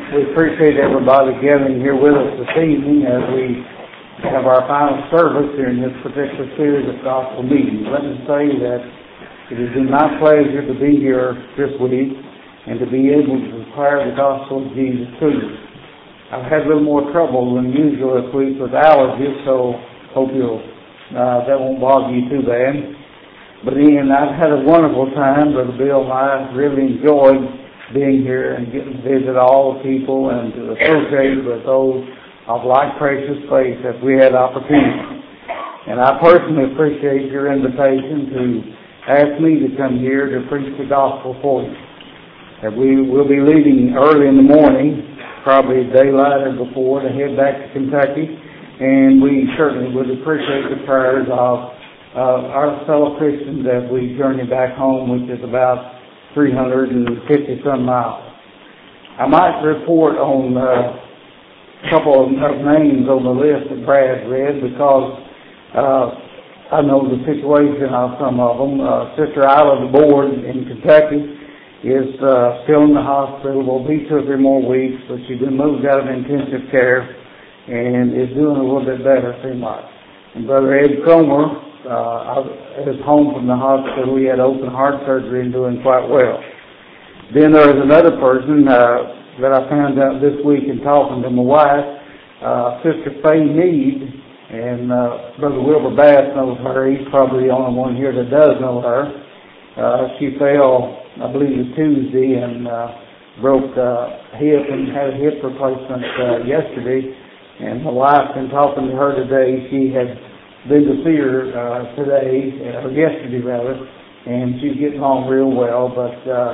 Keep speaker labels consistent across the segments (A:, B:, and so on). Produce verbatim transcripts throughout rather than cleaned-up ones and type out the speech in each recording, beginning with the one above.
A: We appreciate everybody gathering here with us this evening as we have our final service here in this particular series of gospel meetings. Let me say that it has been my pleasure to be here this week and to be able to declare the gospel of Jesus to you. I've had a little more trouble than usual this week with allergies, so hope you'll, uh, that won't bother you too bad. But Ian, I've had a wonderful time. Brother Bill and I really enjoyed being here and getting to visit all the people and to associate with those of like precious faith as we had opportunity. And I personally appreciate your invitation to ask me to come here to preach the gospel for you. And we will be leaving early in the morning, probably daylight or before, to head back to Kentucky. And we certainly would appreciate the prayers of uh, our fellow Christians as we journey back home, which is about three hundred fifty some miles. I might report on uh, a couple of names on the list that Brad read because uh, I know the situation of some of them. Uh, Sister Isla DeBoer in Kentucky is uh, still in the hospital. Will be two or three more weeks, but she's been moved out of intensive care and is doing a little bit better, it seems like. And Brother Ed Cromer Uh, is home from the hospital. He had open heart surgery and doing quite well. Then there is another person uh, that I found out this week in talking to my wife, uh, Sister Faye Meade, and uh, Brother Wilbur Bass knows her. He's probably the only one here that does know her. Uh, she fell, I believe it was Tuesday, and uh, broke uh, hip and had a hip replacement uh, yesterday. And my wife, been talking to her today, she had been to see her uh, today, or yesterday rather, and she's getting on real well, but uh,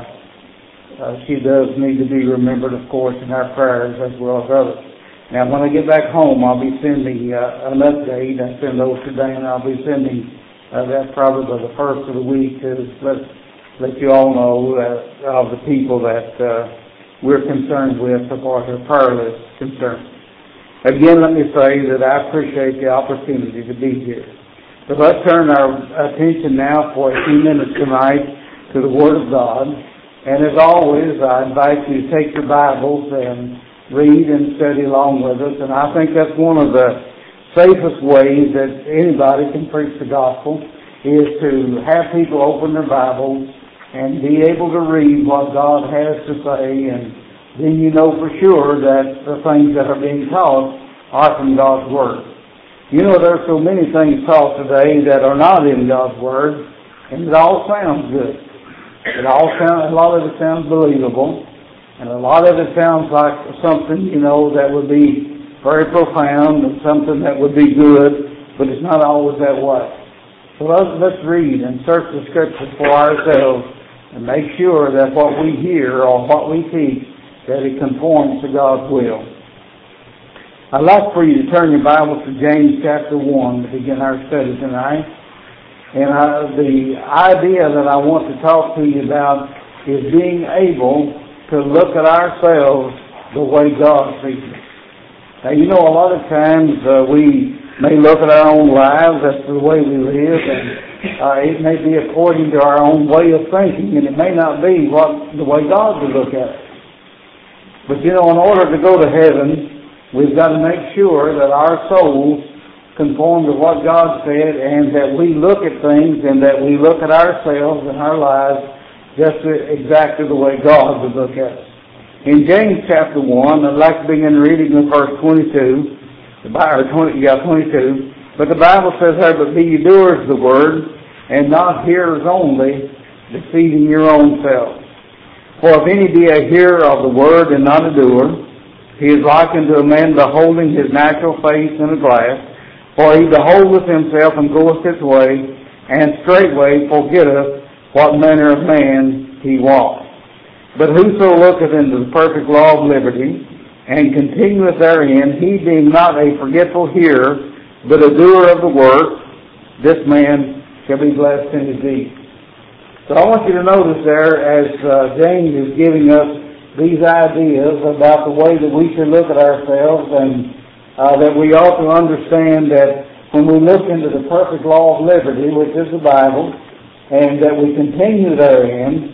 A: uh, she does need to be remembered, of course, in our prayers as well as others. Now, when I get back home, I'll be sending uh, an update. I send those today, and I'll be sending uh, that probably by the first of the week to let, let you all know uh, of the people that uh, we're concerned with so far as our prayer list is concerned. Again, let me say that I appreciate the opportunity to be here. But let's turn our attention now for a few minutes tonight to the Word of God. And as always, I invite you to take your Bibles and read and study along with us. And I think that's one of the safest ways that anybody can preach the gospel is to have people open their Bibles and be able to read what God has to say, and then you know for sure that the things that are being taught are from God's Word. You know, there are so many things taught today that are not in God's Word, and it all sounds good. It all sounds, a lot of it sounds believable, and a lot of it sounds like something, you know, that would be very profound and something that would be good, but it's not always that way. So let's, let's read and search the Scriptures for ourselves and make sure that what we hear or what we teach, that it conforms to God's will. I'd like for you to turn your Bible to James chapter one to begin our study tonight. And I, the idea that I want to talk to you about is being able to look at ourselves the way God sees us. Now, you know, a lot of times uh, we may look at our own lives as to the way we live, and uh, it may be according to our own way of thinking, and it may not be what the way God would look at it. But you know, in order to go to heaven, we've got to make sure that our souls conform to what God said, and that we look at things and that we look at ourselves and our lives just exactly the way God would look at us. In James chapter one, I'd like to begin reading with verse twenty-two. The Bible, twenty, yeah, twenty-two. But the Bible says here, "But be ye doers of the word, and not hearers only, deceiving your own selves. For if any be a hearer of the word and not a doer, he is likened to a man beholding his natural face in a glass. For he beholdeth himself and goeth his way, and straightway forgetteth what manner of man he was. But whoso looketh into the perfect law of liberty, and continueth therein, he being not a forgetful hearer, but a doer of the work, this man shall be blessed in his deed." So I want you to notice there, as uh, James is giving us these ideas about the way that we should look at ourselves, and uh, that we ought to understand that when we look into the perfect law of liberty, which is the Bible, and that we continue therein,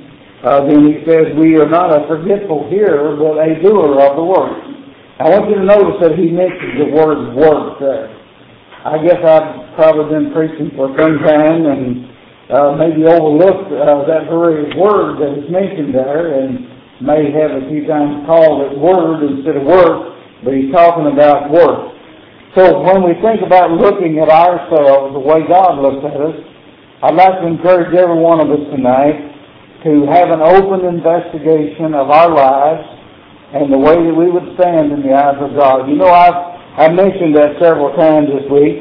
A: uh, then he says, we are not a forgetful hearer, but a doer of the word. I want you to notice that he mentions the word work there. I guess I've probably been preaching for some time and uh, maybe overlooked uh, that very word that is mentioned there, and may have a few times called it word instead of work, but he's talking about work. So when we think about looking at ourselves the way God looks at us, I'd like to encourage every one of us tonight to have an open investigation of our lives and the way that we would stand in the eyes of God. You know, I've, I've mentioned that several times this week,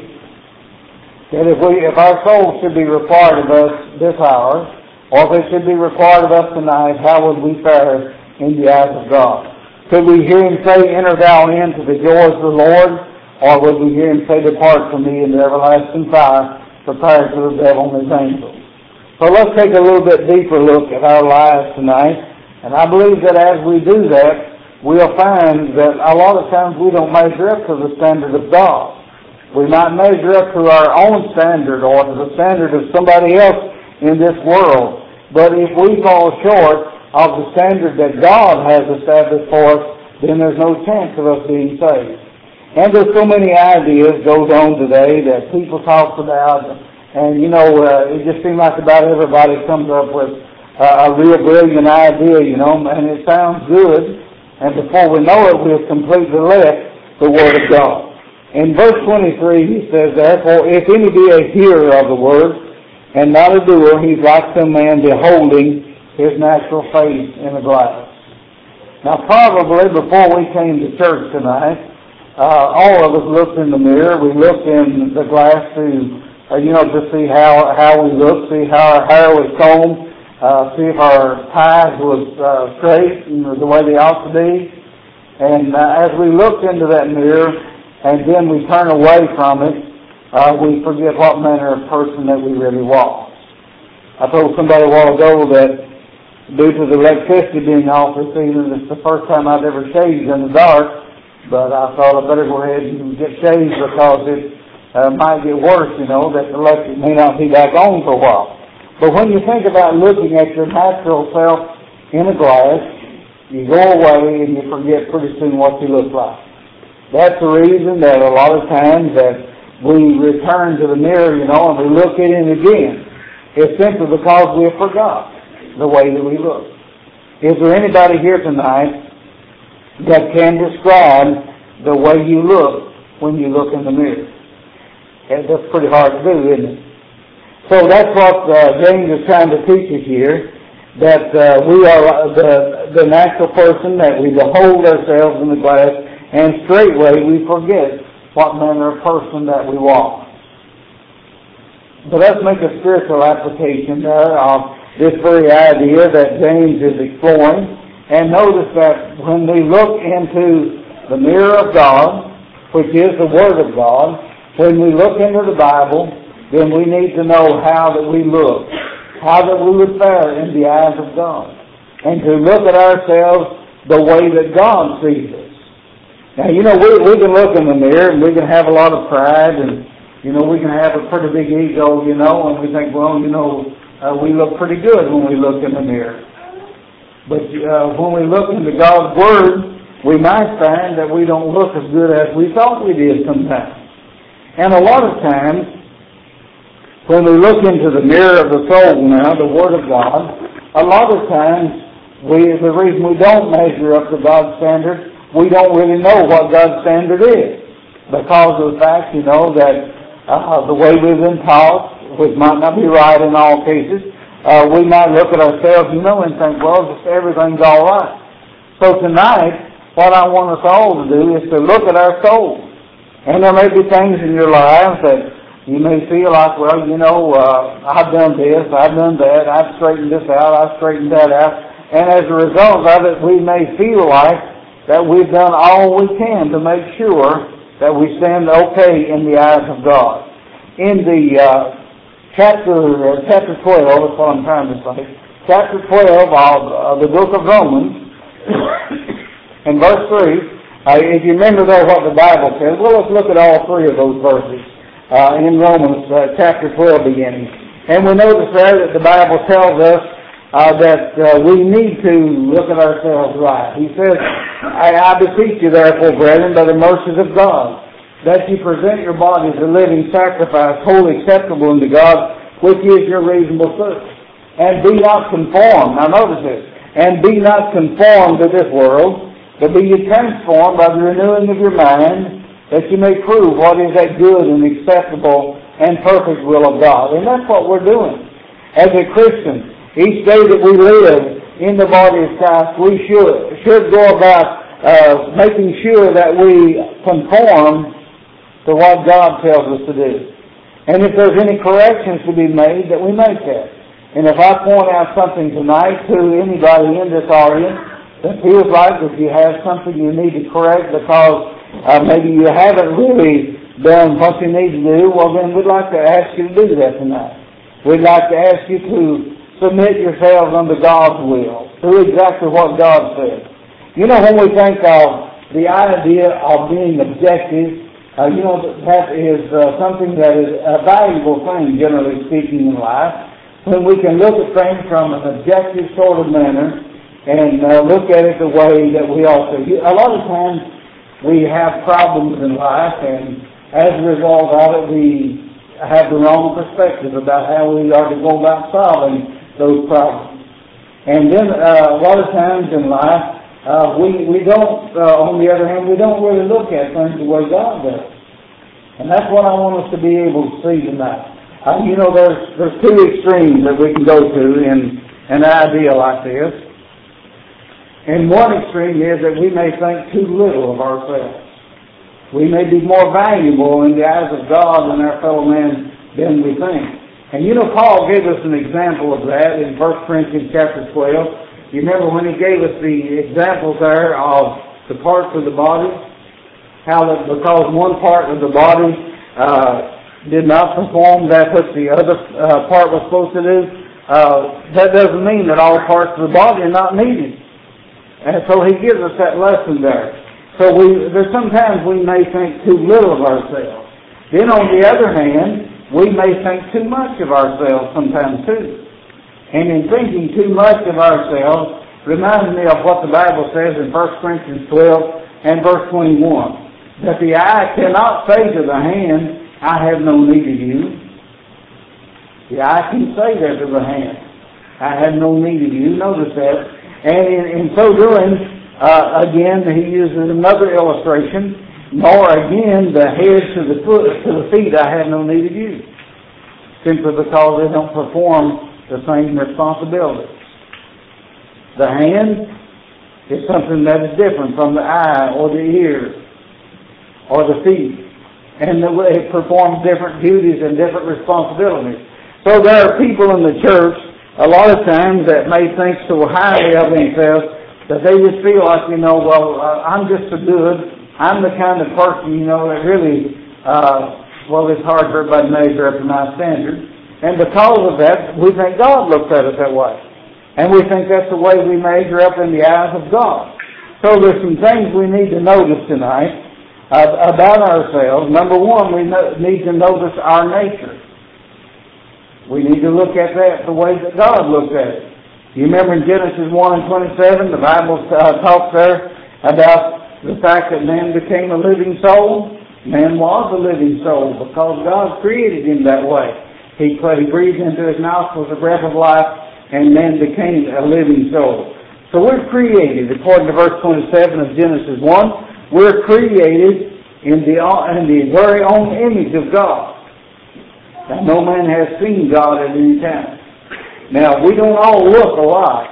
A: that if we, if our souls should be required of us this hour, or if it should be required of us tonight, how would we fare in the eyes of God? Could we hear Him say, enter thou into the joys of the Lord, or would we hear Him say, depart from me into everlasting fire, prepared for the devil and his angels? So let's take a little bit deeper look at our lives tonight. And I believe that as we do that, we'll find that a lot of times we don't measure up to the standard of God. We might measure up to our own standard or to the standard of somebody else in this world. But if we fall short of the standard that God has established for us, then there's no chance of us being saved. And there's so many ideas goes on today that people talk about. And, you know, uh, it just seems like about everybody comes up with uh, a real brilliant idea, you know, and it sounds good. And before we know it, we have completely left the Word of God. In verse twenty-three, he says, therefore, if any be a hearer of the Word, and not a doer, he's like some man beholding his natural face in a glass. Now, probably before we came to church tonight, uh, all of us looked in the mirror. We looked in the glass to Uh, you know, to see how, how we look, see how our hair was combed, uh, see if our ties was uh, straight and the way they ought to be. And uh, as we looked into that mirror and then we turn away from it, uh, we forget what manner of person that we really was. I told somebody a while ago that due to the electricity being off this evening, it's the first time I've ever shaved in the dark, but I thought I better go ahead and get shaved because it Uh, might get worse, you know, that the electric may not be back on for a while. But when you think about looking at your natural self in a glass, you go away and you forget pretty soon what you look like. That's the reason that a lot of times that we return to the mirror, you know, and we look at it again. It's simply because we have forgot the way that we look. Is there anybody here tonight that can describe the way you look when you look in the mirror? And that's pretty hard to do, isn't it? So that's what uh, James is trying to teach us here, that uh, we are the, the natural person, that we behold ourselves in the glass, and straightway we forget what manner of person that we are. So let's make a spiritual application there of this very idea that James is exploring. And notice that when we look into the mirror of God, which is the Word of God, when we look into the Bible, then we need to know how that we look, how that we would fare in the eyes of God, and to look at ourselves the way that God sees us. Now, you know, we, we can look in the mirror and we can have a lot of pride, and, you know, we can have a pretty big ego, you know, and we think, well, you know, uh, we look pretty good when we look in the mirror. But uh, when we look into God's Word, we might find that we don't look as good as we thought we did sometimes. And a lot of times, when we look into the mirror of the soul now, the Word of God, a lot of times, we, the reason we don't measure up to God's standard, we don't really know what God's standard is. Because of the fact, you know, that uh, the way we've been taught, which might not be right in all cases, uh, we might look at ourselves, you know, and think, well, just everything's all right. So tonight, what I want us all to do is to look at our souls. And there may be things in your lives that you may feel like, well, you know, uh, I've done this, I've done that, I've straightened this out, I've straightened that out. And as a result of it, we may feel like that we've done all we can to make sure that we stand okay in the eyes of God. In the uh, chapter uh, chapter twelve, that's what I'm trying to say, chapter twelve of uh, the book of Romans, in verse three, Uh, if you remember though what the Bible says, well, let's look at all three of those verses uh, in Romans uh, chapter twelve beginning. And we notice there that the Bible tells us uh, that uh, we need to look at ourselves right. He says, I, I beseech you therefore, brethren, by the mercies of God, that you present your bodies a living sacrifice, wholly acceptable unto God, which is your reasonable service. And be not conformed, now notice this, and be not conformed to this world, but be ye transformed by the renewing of your mind, that you may prove what is that good and acceptable and perfect will of God. And that's what we're doing. As a Christian, each day that we live in the body of Christ, we should, should go about uh, making sure that we conform to what God tells us to do. And if there's any corrections to be made, that we make that. And if I point out something tonight to anybody in this audience that feels like if you have something you need to correct because uh, maybe you haven't really done what you need to do, well then we'd like to ask you to do that tonight. We'd like to ask you to submit yourselves unto God's will, do exactly what God says. You know, when we think of the idea of being objective, uh, you know, that is uh, something that is a valuable thing, generally speaking, in life. When we can look at things from an objective sort of manner and uh, look at it the way that we ought to. A lot of times we have problems in life, and as a result of it, we have the wrong perspective about how we are to go about solving those problems. And then uh, a lot of times in life, uh, we, we don't, uh, on the other hand, we don't really look at things the way God does. And that's what I want us to be able to see tonight. Uh, you know, there's, there's two extremes that we can go to in an idea like this. And one extreme is that we may think too little of ourselves. We may be more valuable in the eyes of God than our fellow man than we think. And you know, Paul gave us an example of that in First Corinthians chapter twelve. You remember when he gave us the examples there of the parts of the body? How that because one part of the body uh, did not perform that which the other uh, part was supposed to do, uh, that doesn't mean that all parts of the body are not needed. And so he gives us that lesson there. So we, there's sometimes we may think too little of ourselves. Then on the other hand, we may think too much of ourselves sometimes too. And in thinking too much of ourselves, reminds me of what the Bible says in First Corinthians twelve and verse twenty-one. That the eye cannot say to the hand, I have no need of you. The eye can say that to the hand, I have no need of you. Notice that. And in, in so doing, Uh, again, he uses another illustration. Nor again the head to the foot to the feet, I have no need of you, simply because they don't perform the same responsibilities. The hand is something that is different from the eye or the ear or the feet, and it performs different duties and different responsibilities. So there are people in the church a lot of times that may think so highly of themselves that they just feel like, you know, well, uh, I'm just so good. I'm the kind of person, you know, that really, uh, well, it's hard for everybody to measure up to my standards. And because of that, we think God looks at us that way. And we think that's the way we measure up in the eyes of God. So there's some things we need to notice tonight uh, about ourselves. Number one, we no- need to notice our nature. We need to look at that the way that God looks at it. You remember in Genesis one and twenty-seven, the Bible uh, talks there about the fact that man became a living soul. Man was a living soul because God created him that way. He, he breathed into his nostrils the breath of life, and man became a living soul. So we're created, according to verse twenty-seven of Genesis one, we're created in the, in the very own image of God. Now, no man has seen God at any time. Now, we don't all look alike.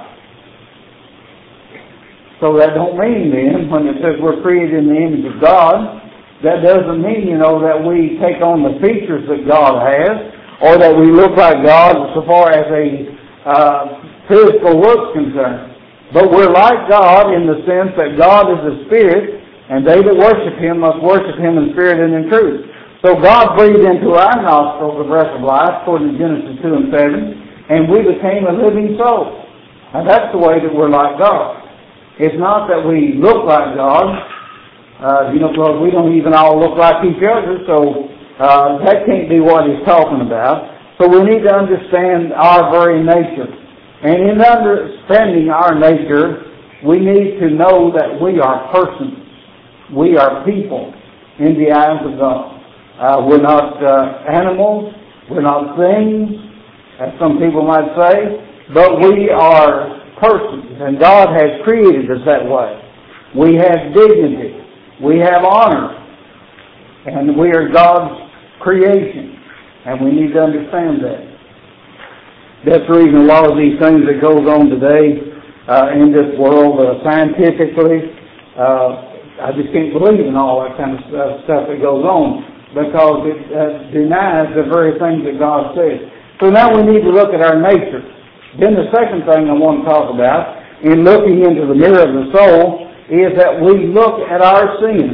A: So that don't mean then, when it says we're created in the image of God, that doesn't mean, you know, that we take on the features that God has, or that we look like God so far as a uh, physical look's concerned. But we're like God in the sense that God is a spirit, and they that worship Him must worship Him in spirit and in truth. So God breathed into our nostrils the breath of life, according to Genesis two and seven, and we became a living soul. And that's the way that we're like God. It's not that we look like God, uh, you know, because we don't even all look like each other, so uh, that can't be what He's talking about. So we need to understand our very nature. And in understanding our nature, we need to know that we are persons. We are people in the eyes of God. Uh, we're not uh, animals. We're not things, as some people might say, but we are persons, and God has created us that way. We have dignity. We have honor. And we are God's creation. And we need to understand that. That's the reason a lot of these things that goes on today uh, in this world, uh, scientifically, uh, I just can't believe in all that kind of stuff, stuff that goes on, because it uh, denies the very things that God says. So now we need to look at our nature. Then the second thing I want to talk about in looking into the mirror of the soul is that we look at our sins.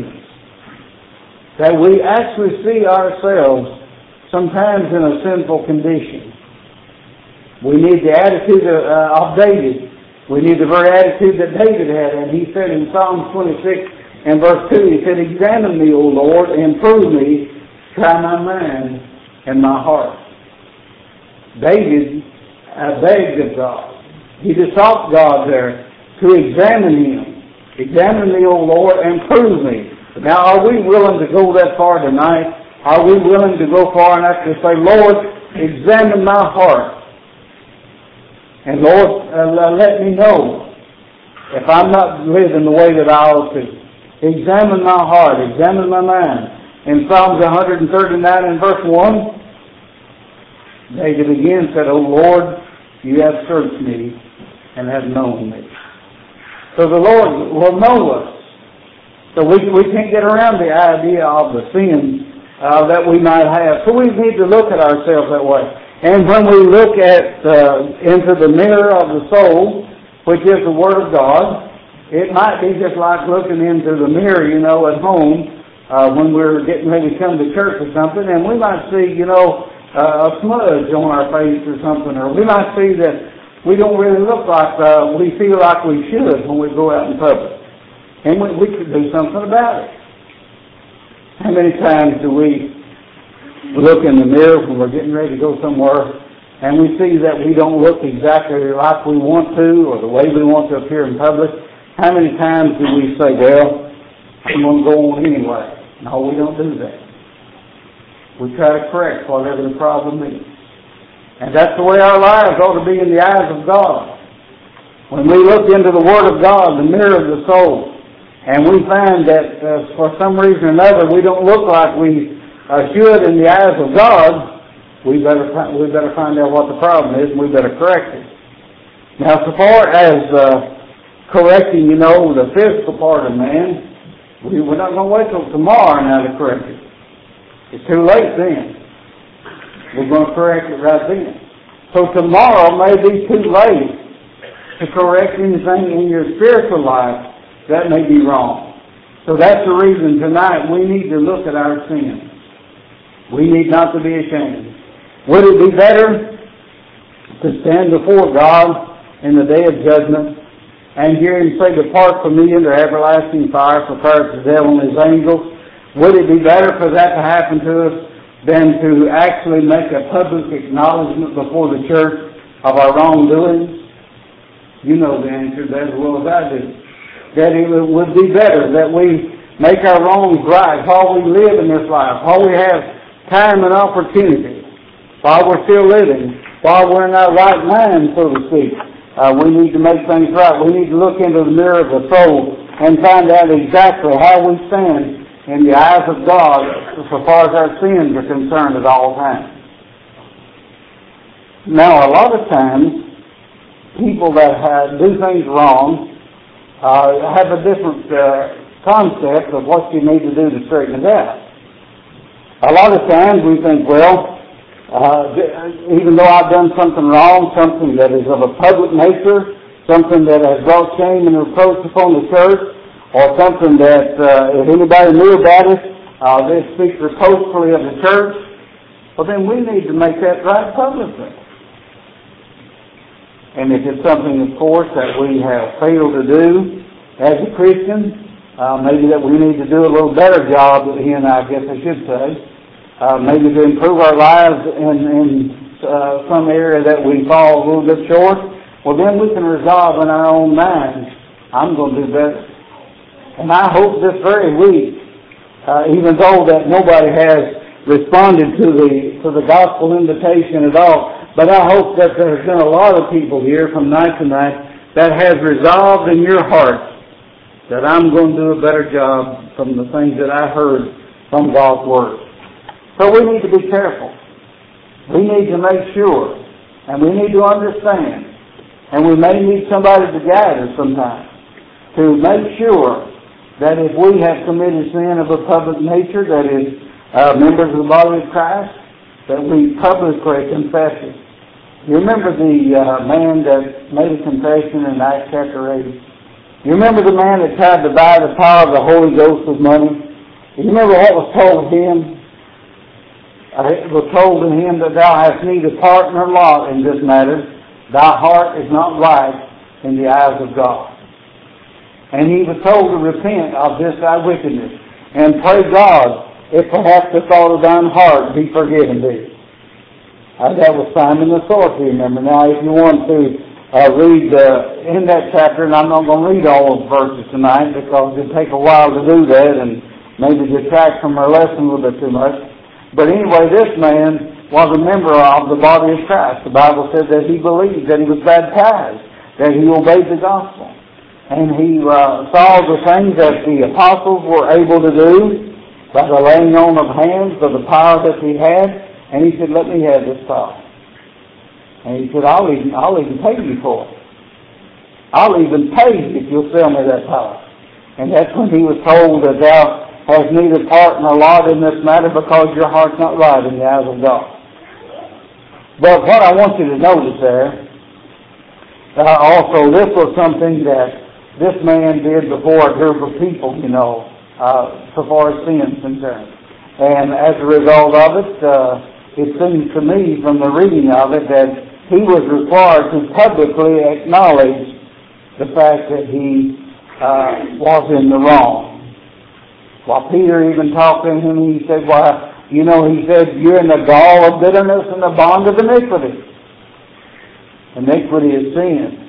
A: That we actually see ourselves sometimes in a sinful condition. We need the attitude of, uh, of David. We need the very attitude that David had. And he said in Psalm twenty-six and verse two, he said, "Examine me, O Lord, and prove me, try my mind and my heart." David uh, begged of God. He besought God there to examine him. "Examine me, O Lord, and prove me." Now, are we willing to go that far tonight? Are we willing to go far enough to say, "Lord, examine my heart. And Lord, uh, let me know if I'm not living the way that I ought to. Examine my heart, examine my mind." In Psalms one thirty-nine and verse one, David again said, "O Lord, you have searched me and have known me." So the Lord will know us. So we, we can't get around the idea of the sins uh, that we might have. So we need to look at ourselves that way. And when we look at uh, into the mirror of the soul, which is the Word of God, it might be just like looking into the mirror, you know, at home uh, when we're getting ready to come to church or something, and we might see, you know, uh, a smudge on our face or something, or we might see that we don't really look like uh, we feel like we should when we go out in public. And we, we could do something about it. How many times do we look in the mirror when we're getting ready to go somewhere and we see that we don't look exactly like we want to or the way we want to appear in public? How many times do we say, "Well, I'm going to go on anyway"? No, we don't do that. We try to correct whatever the problem is. And that's the way our lives ought to be in the eyes of God. When we look into the Word of God, the mirror of the soul, and we find that uh, for some reason or another we don't look like we uh, should in the eyes of God, we better we better find out what the problem is, and we better correct it. Now, so far as uh, correcting, you know, the physical part of man, we, we're not going to wait till tomorrow now to correct it. It's too late then. We're going to correct it right then. So tomorrow may be too late to correct anything in your spiritual life that may be wrong. So that's the reason tonight we need to look at our sins. We need not to be ashamed. Would it be better to stand before God in the day of judgment and hear Him say, "Depart from me into everlasting fire, prepared for the devil and his angels"? Would it be better for that to happen to us than to actually make a public acknowledgement before the church of our wrongdoings? You know the answer to that as well as I do. That it would be better that we make our wrongs right while we live in this life, while we have time and opportunity, while we're still living, while we're in our right mind, so to speak. Uh, we need to make things right. We need to look into the mirror of the soul and find out exactly how we stand in the eyes of God so far as our sins are concerned at all times. Now, a lot of times, people that have, do things wrong uh, have a different uh, concept of what you need to do to straighten it out. A lot of times we think, well, uh, even though I've done something wrong, something that is of a public nature, something that has brought shame and reproach upon the church, or something that uh, if anybody knew about it, uh, they speak reproachfully of the church, well then we need to make that right publicly. And if it's something, of course, that we have failed to do as a Christian, uh, maybe that we need to do a little better job in, I guess I should say, uh, maybe to improve our lives in, in uh, some area that we fall a little bit short, well then we can resolve in our own minds, I'm going to do better. And I hope this very week, uh, even though that nobody has responded to the to the gospel invitation at all, but I hope that there's been a lot of people here from night to night that has resolved in your heart that I'm going to do a better job from the things that I heard from God's Word. So we need to be careful. We need to make sure, and we need to understand, and we may need somebody to guide us sometimes, to make sure that if we have committed sin of a public nature, that is, uh, members of the body of Christ, that we publicly confess it. You remember the uh, man that made a confession in Acts chapter eight? You remember the man that tried to buy the power of the Holy Ghost with money? You remember what was told him? Uh, it was told to him that thou hast neither part nor lot in this matter. Thy heart is not right in the eyes of God. And he was told to repent of this thy wickedness and pray God if perhaps the thought of thine heart be forgiven thee. Uh, that was Simon the sorcerer, remember. Now, if you want to uh, read uh, in that chapter, and I'm not going to read all those verses tonight because it'll take a while to do that and maybe detract from our lesson a little bit too much. But anyway, this man was a member of the body of Christ. The Bible says that he believed, that he was baptized, that he obeyed the gospel. And he uh, saw the things that the apostles were able to do by the laying on of hands, by the power that he had. And he said, let me have this power. And he said, I'll even, I'll even pay you for it. I'll even pay you if you'll sell me that power. And that's when he was told that thou hast neither part nor lot in this matter because your heart's not right in the eyes of God. But what I want you to notice there, uh, also this was something that this man did before a group of people, you know, uh, so far as sin is concerned. And as a result of it, uh, it seems to me from the reading of it that he was required to publicly acknowledge the fact that he uh, was in the wrong. While Peter even talked to him, he said, well, you know, he said, you're in the gall of bitterness and the bond of iniquity. Iniquity is sin.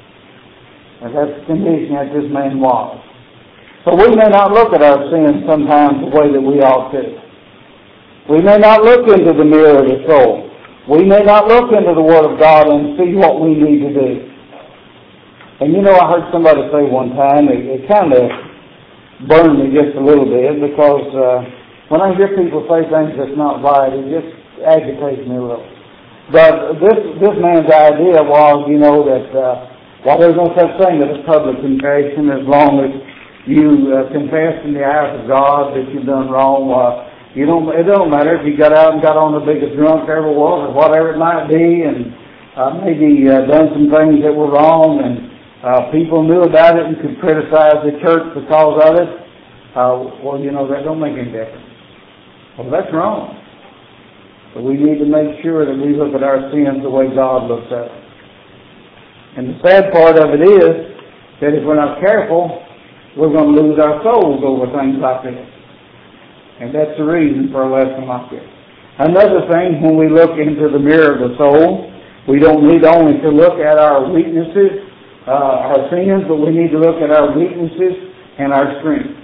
A: And that's the condition that this man was. So we may not look at our sins sometimes the way that we ought to. We may not look into the mirror of the soul. We may not look into the Word of God and see what we need to do. And you know, I heard somebody say one time, it, it kind of burned me just a little bit because uh, when I hear people say things that's not right, it just agitates me a little. But this this man's idea was, you know, that uh, while there's no such thing as a public confession, as long as you uh, confess in the eyes of God that you've done wrong, uh, you don't. It don't matter if you got out and got on the biggest drunk there ever was, or whatever it might be, and uh, maybe uh, done some things that were wrong, and uh, people knew about it and could criticize the church because of it. Uh, well, you know, that don't make any difference. Well, that's wrong. But we need to make sure that we look at our sins the way God looks at them. And the sad part of it is that if we're not careful, we're going to lose our souls over things like this. And that's the reason for a lesson like this. Another thing, when we look into the mirror of the soul, we don't need only to look at our weaknesses, uh, our sins, but we need to look at our weaknesses and our strengths.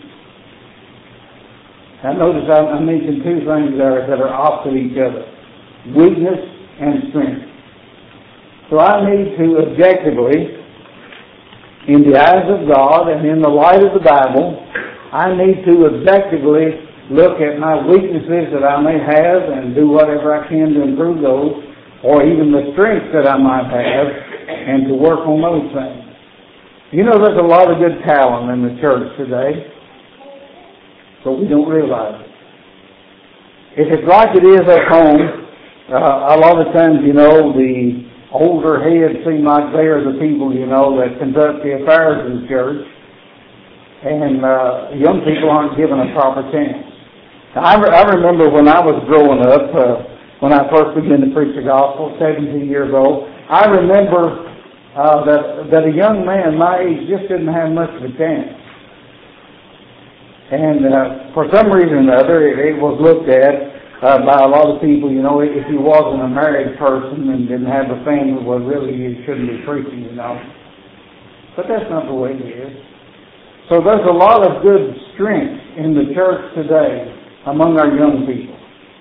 A: Now notice I, I mentioned two things there that are opposite each other. Weakness and strength. So I need to objectively, in the eyes of God and in the light of the Bible, I need to objectively look at my weaknesses that I may have and do whatever I can to improve those, or even the strengths that I might have, and to work on those things. You know, there's a lot of good talent in the church today, but we don't realize it. If it's like it is at home, uh, a lot of times, you know, the older heads seem like they are the people, you know, that conduct the affairs of the church, and uh, young people aren't given a proper chance. Now, I, re- I remember when I was growing up, uh, when I first began to preach the gospel, seventeen years old, I remember uh, that that a young man my age just didn't have much of a chance. And uh, for some reason or other, it, it was looked at uh, by a lot of people, you know, if you wasn't a married person and didn't have a family, well, really you shouldn't be preaching, you know. But that's not the way it is. So there's a lot of good strength in the church today among our young people.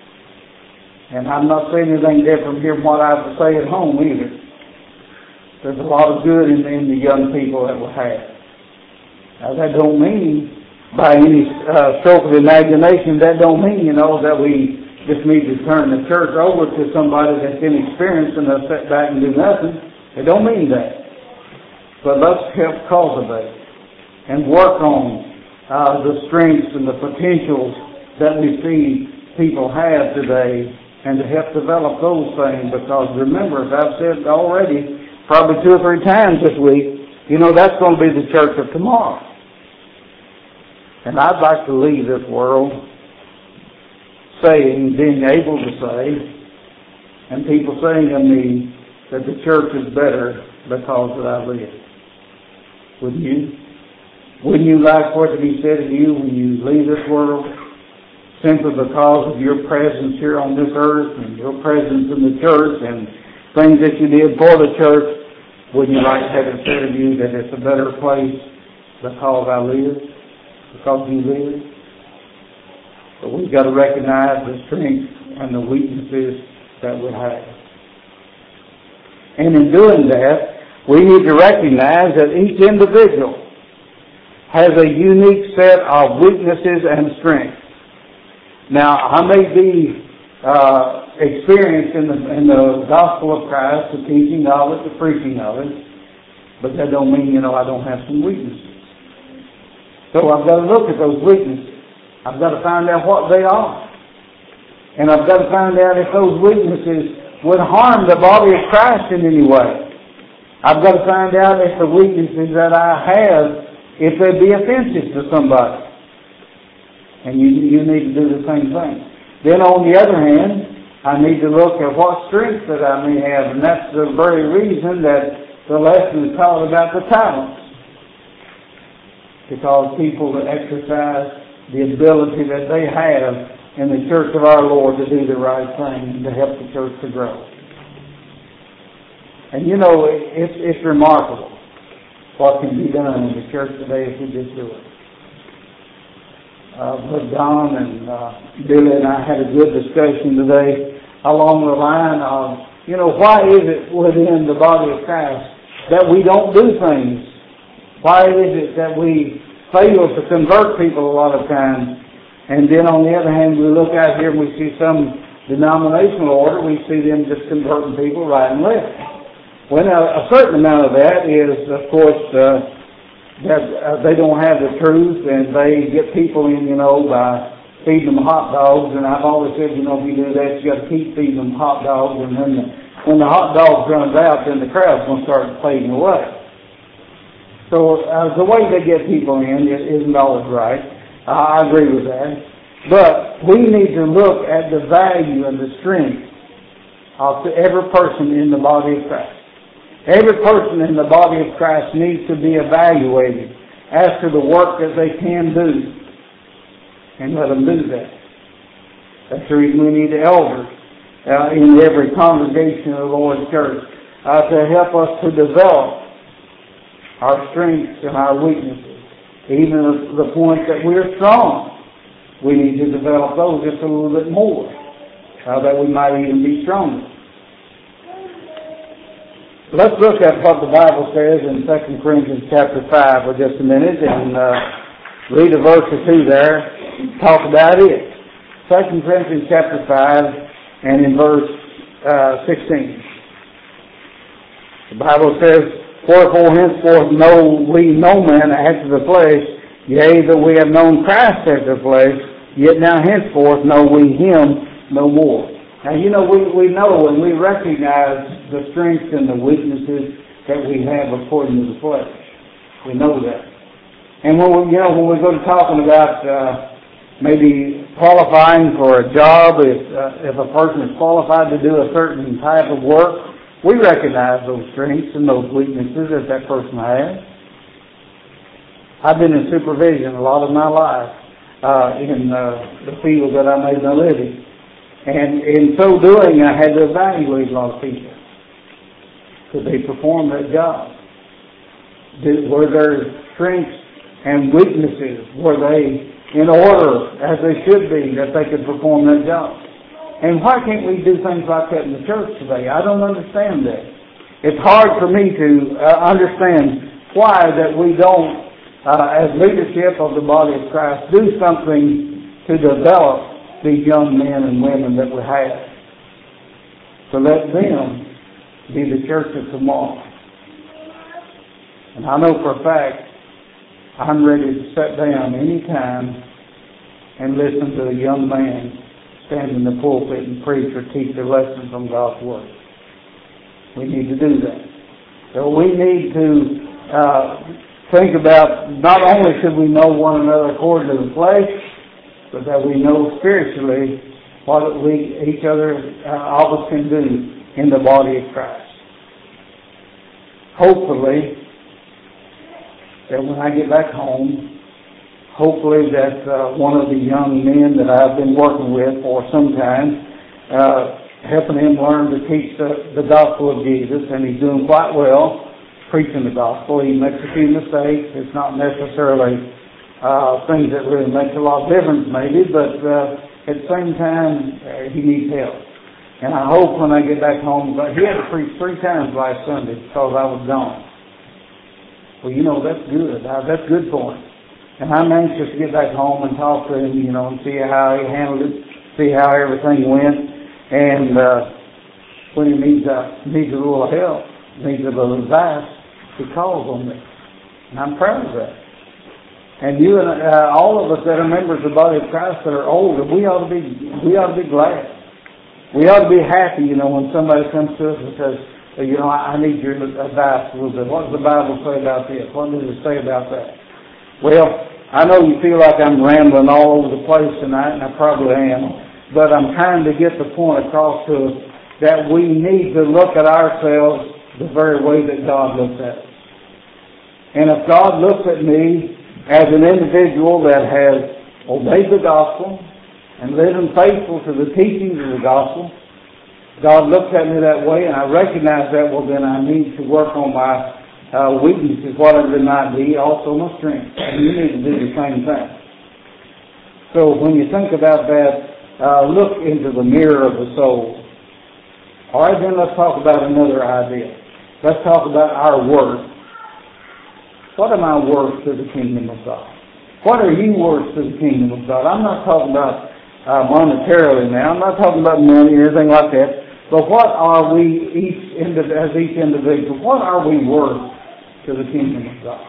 A: And I'm not saying anything different here from what I have to say at home either. There's a lot of good in, in the young people that we have. Now that don't mean, by any uh, stroke of the imagination, that don't mean, you know, that we just need to turn the church over to somebody that's inexperienced and they'll sit back and do nothing. It don't mean that. But let's help cultivate and work on uh, the strengths and the potentials that we see people have today, and to help develop those things, because remember, as I've said already, probably two or three times this week, you know, that's going to be the church of tomorrow. And I'd like to leave this world saying, being able to say, and people saying to me, that the church is better because that I live. Wouldn't you? Wouldn't you like for it to be said of you when you leave this world? Simply because of your presence here on this earth and your presence in the church and things that you did for the church, wouldn't you like to have it said of you that it's a better place because I live, because you live? But we've got to recognize the strengths and the weaknesses that we have. And in doing that, we need to recognize that each individual has a unique set of weaknesses and strengths. Now, I may be uh, experienced in the, in the gospel of Christ, the teaching of it, the preaching of it, but that don't mean, you know, I don't have some weaknesses. So I've got to look at those weaknesses. I've got to find out what they are. And I've got to find out if those weaknesses would harm the body of Christ in any way. I've got to find out if the weaknesses that I have, if they'd be offensive to somebody. And you, you need to do the same thing. Then on the other hand, I need to look at what strengths that I may have. And that's the very reason that the lesson is taught about the talents. Because people that exercise the ability that they have in the church of our Lord to do the right thing and to help the church to grow. And you know, it's, it's remarkable what can be done in the church today if we just do it. Uh, Brother Don and uh, Billy and I had a good discussion today along the line of, you know, why is it within the body of Christ that we don't do things? Why is it that we fail to convert people a lot of times? And then on the other hand, we look out here and we see some denominational order, we see them just converting people right and left. Well, now, a certain amount of that is, of course, uh, that uh, they don't have the truth, and they get people in, you know, by feeding them hot dogs. And I've always said, you know, if you do that, you got to keep feeding them hot dogs, and then the, when the hot dogs runs out, then the crowd's going to start fading away. So uh, the way they get people in isn't always right. Uh, I agree with that. But we need to look at the value and the strength of every person in the body of Christ. Every person in the body of Christ needs to be evaluated as to the work that they can do, and let them do that. That's the reason we need elders uh, in every congregation of the Lord's church uh, to help us to develop our strengths and our weaknesses. Even to the point that we're strong, we need to develop those just a little bit more, uh, that we might even be stronger. Let's look at what the Bible says in Second Corinthians chapter five for just a minute and uh, read a verse or two there, talk about it. Second Corinthians chapter five and in verse uh, sixteen. The Bible says, "Wherefore henceforth know we no man after the flesh, yea, that we have known Christ after the flesh, yet now henceforth know we him no more." Now, you know, we, we know and we recognize the strengths and the weaknesses that we have according to the flesh. We know that. And when we, you know, when we go to talking about uh, maybe qualifying for a job, if, uh, if a person is qualified to do a certain type of work, we recognize those strengths and those weaknesses that that person has. I've been in supervision a lot of my life uh, in uh, the field that I made my living. And in so doing, I had to evaluate a lot of people. Could they perform that job? Did, were their strengths and weaknesses, were they in order as they should be, that they could perform that job? And why can't we do things like that in the church today? I don't understand that. It's hard for me to uh, understand why that we don't, uh, as leadership of the body of Christ, do something to develop these young men and women that we have, to let them be the church of tomorrow. And I know for a fact I'm ready to sit down any time and listen to a young man stand in the pulpit and preach or teach a lesson from God's Word. We need to do that. So we need to uh, think about, not only should we know one another according to the flesh, but that we know spiritually what we each other, uh, all of us can do in the body of Christ. Hopefully, that when I get back home, hopefully that uh, one of the young men that I've been working with for some time, uh, helping him learn to teach the, the gospel of Jesus, and he's doing quite well preaching the gospel. He makes a few mistakes. It's not necessarily uh, things that really make a lot of difference maybe, but uh, at the same time, uh, he needs help. And I hope when I get back home, but he had to preach three times last Sunday because I was gone. Well, you know, that's good. Uh, that's good for him. And I'm anxious to get back home and talk to him, you know, and see how he handled it, see how everything went. And uh, when he needs, uh, needs a little help, needs a little advice, he calls on me. And I'm proud of that. And you and uh, all of us that are members of the body of Christ that are older, we ought to be, we ought to be glad. We ought to be happy, you know, when somebody comes to us and says, you know, I need your advice a little bit. What does the Bible say about this? What does it say about that? Well, I know you feel like I'm rambling all over the place tonight, and I probably am, but I'm trying to get the point across to us that we need to look at ourselves the very way that God looks at us. And if God looks at me as an individual that has obeyed the gospel and living faithful to the teachings of the gospel, God looks at me that way, and I recognize that, well, then I need to work on my uh, weaknesses, whatever they might be, also my strength. And you need to do the same thing. So when you think about that, uh, look into the mirror of the soul. All right, then let's talk about another idea. Let's talk about our worth. What am I worth to the kingdom of God? What are you worth to the kingdom of God? I'm not talking about uh, monetarily now. I'm not talking about money or anything like that. But what are we, each as each individual, what are we worth to the kingdom of God?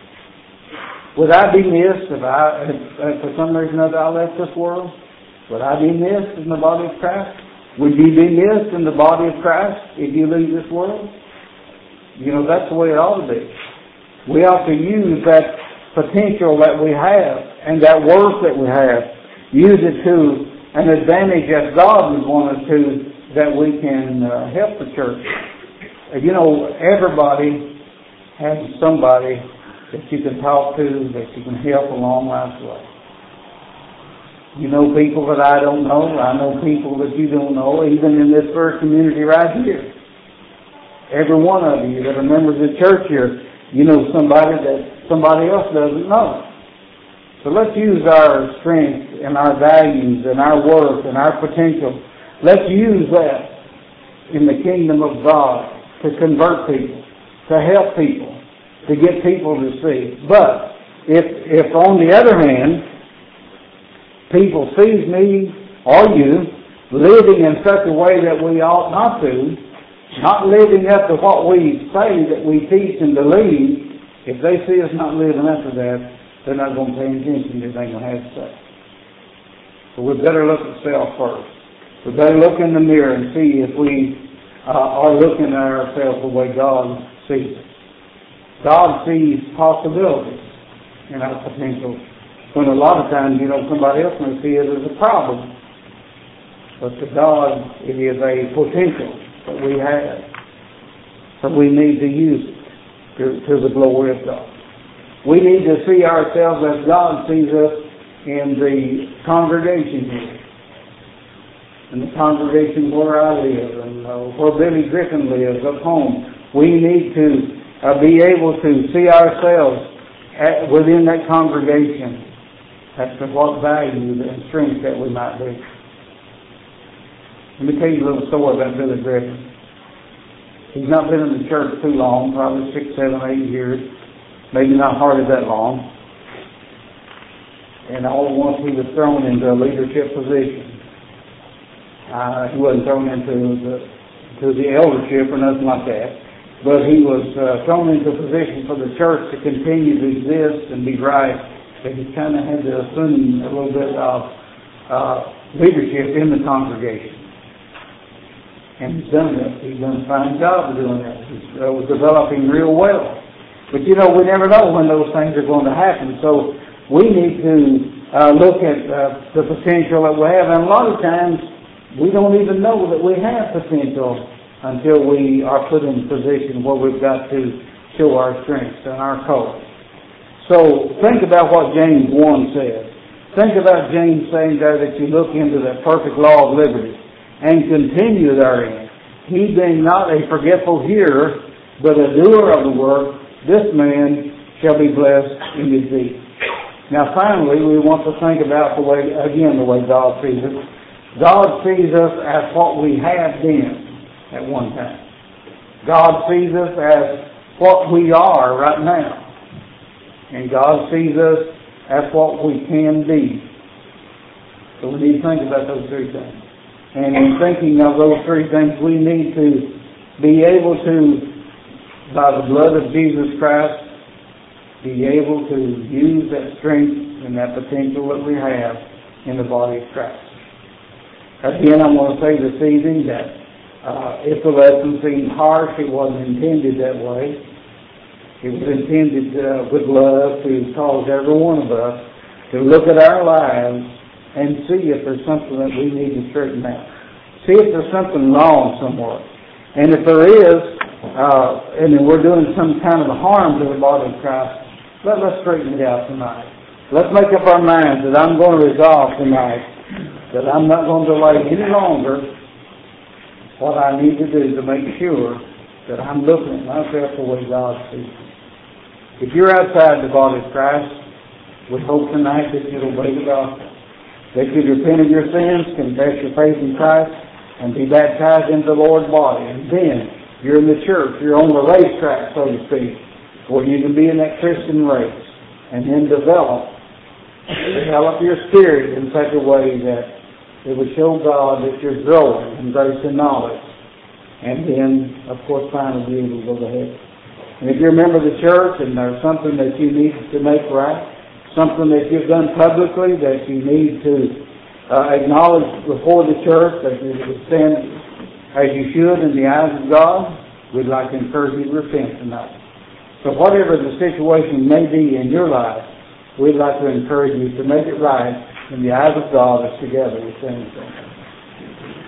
A: Would I be missed if I, if, if for some reason or other I left this world? Would I be missed in the body of Christ? Would you be missed in the body of Christ if you leave this world? You know, that's the way it ought to be. We ought to use that potential that we have and that worth that we have, use it to an advantage as God would want us to, that we can uh, help the church. You know, everybody has somebody that you can talk to, that you can help along life's way. You know people that I don't know. I know people that you don't know, even in this first community right here. Every one of you that are members of the church here, you know somebody that somebody else doesn't know. So let's use our strength and our values and our worth and our potential. Let's use that in the kingdom of God to convert people, to help people, to get people to see. But if, if on the other hand, people sees me or you living in such a way that we ought not to, not living up to what we say that we teach and believe, if they see us not living up to that, they're not going to pay attention to anything we have to say. So we better look at self first. We better look in the mirror and see if we uh, are looking at ourselves the way God sees us. God sees possibilities in our potential, when a lot of times, you know, somebody else may see it as a problem. But to God, it is a potential that we have. So we need to use it to, to the glory of God. We need to see ourselves as God sees us in the congregation here. and the congregation where I live, and uh, where Billy Griffin lives up home. We need to uh, be able to see ourselves at, within that congregation as to what value and strength that we might be. Let me tell you a little story about Billy Griffin. He's not been in the church too long, probably six, seven, eight years, maybe not hardly that long. And all at once he was thrown into a leadership position. Uh, he wasn't thrown into the, to the eldership or nothing like that, but he was uh, thrown into a position for the church to continue to exist and be right. But he kind of had to assume a little bit of uh, leadership in the congregation. And he's done that. He's done a fine job of doing that. He's uh, developing real well. But you know, we never know when those things are going to happen. So we need to uh, look at uh, the potential that we have. And a lot of times we don't even know that we have potential until we are put in a position where we've got to show our strengths and our colors. So think about what James one says. Think about James saying there that you look into that perfect law of liberty and continue therein. He being not a forgetful hearer, but a doer of the work, this man shall be blessed in his deed. Now finally, we want to think about the way, again, the way God sees us. God sees us as what we have been at one time. God sees us as what we are right now. And God sees us as what we can be. So we need to think about those three things. And in thinking of those three things, we need to be able to, by the blood of Jesus Christ, be able to use that strength and that potential that we have in the body of Christ. Again, I'm going to say this evening that uh, if the lesson seemed harsh, it wasn't intended that way. It was intended uh, with love to cause every one of us to look at our lives and see if there's something that we need to straighten out. See if there's something wrong somewhere. And if there is, uh, and we're doing some kind of harm to the body of Christ, let, let's straighten it out tonight. Let's make up our minds that I'm going to resolve tonight that I'm not going to delay any longer what I need to do to make sure that I'm looking at myself the way God sees me. If you're outside the body of Christ, we hope tonight that you'll obey the gospel. That you repent of your sins, confess your faith in Christ, and be baptized into the Lord's body. And then you're in the church, you're on the racetrack, so to speak, where you can be in that Christian race, and then develop, develop your spirit in such a way that it will show God that you're growing in grace and knowledge. And then, of course, finally be able to go to heaven. And if you're a member of the church and there's something that you need to make right, something that you've done publicly that you need to uh, acknowledge before the church, that you stand as you should in the eyes of God, we'd like to encourage you to repent tonight. So whatever the situation may be in your life, we'd like to encourage you to make it right in the eyes of God as together we stand and sing.